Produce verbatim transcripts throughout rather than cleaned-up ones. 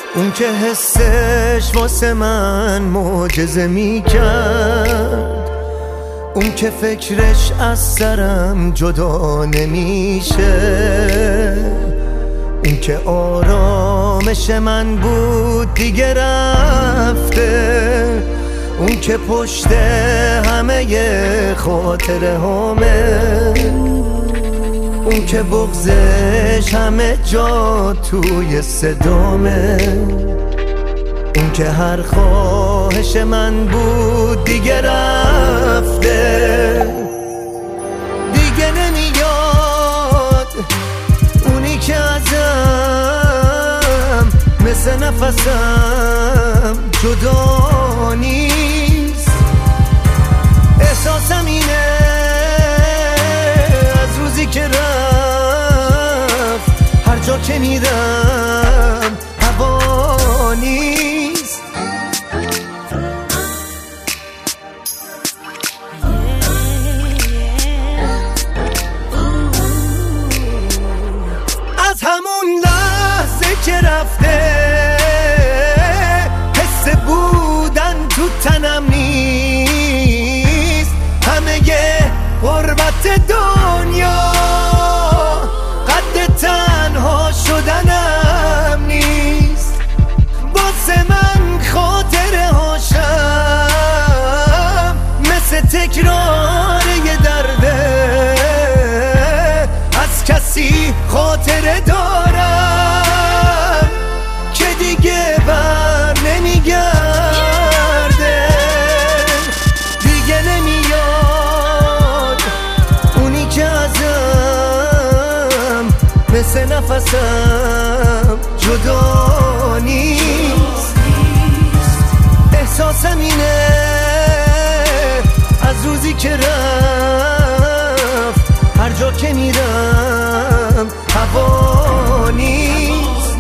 اون که حسش واسه من معجزه میکرد، اون که فکرش از سرم جدا نمیشه، اون که آرامش من بود دیگه رفته، اون که پشت همه خاطره همه، اون که بغضش همه جا توی صدامه، اون که هر خواهش من بود دیگه رفته، دیگه نمیاد اونی که ازم مثل نفسم جدا نیست. احساسم اینه از روزی که رفت، هر جا که میرم هوا نیست. از همون لحظه که رفته حس بودن تو تنم نیست، همه غربت دنیا قد تنها شدنم نیست. واسه من خاطره هاشم مثل تکرار یه درده، از کسی خاطره دارم که دیگه بر نمیگرده، دیگه نمیاد اونی که ازم مثل نفسم جدا نیست. احساسم اینه از روزی که رفت، هر جا که میرم هوا نیست.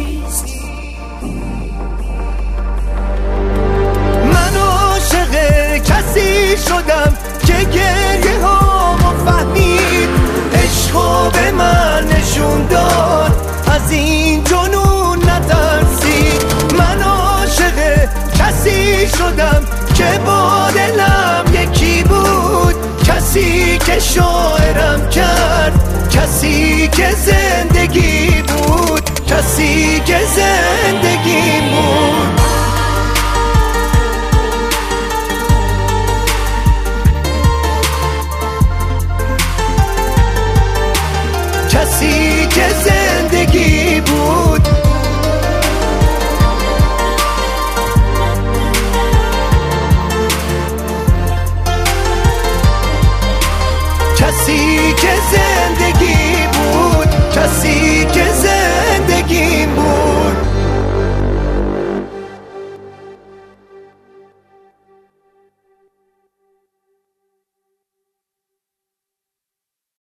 من عاشق کسی شدم که گریه هامو فهمید، عشقو به من نشون داد، از این جنون نترسید. من عاشق کسی شدم که با دلم یکی بود، کسی که شاعرم کرد، کسی که زندگی بود، کسی که زندگی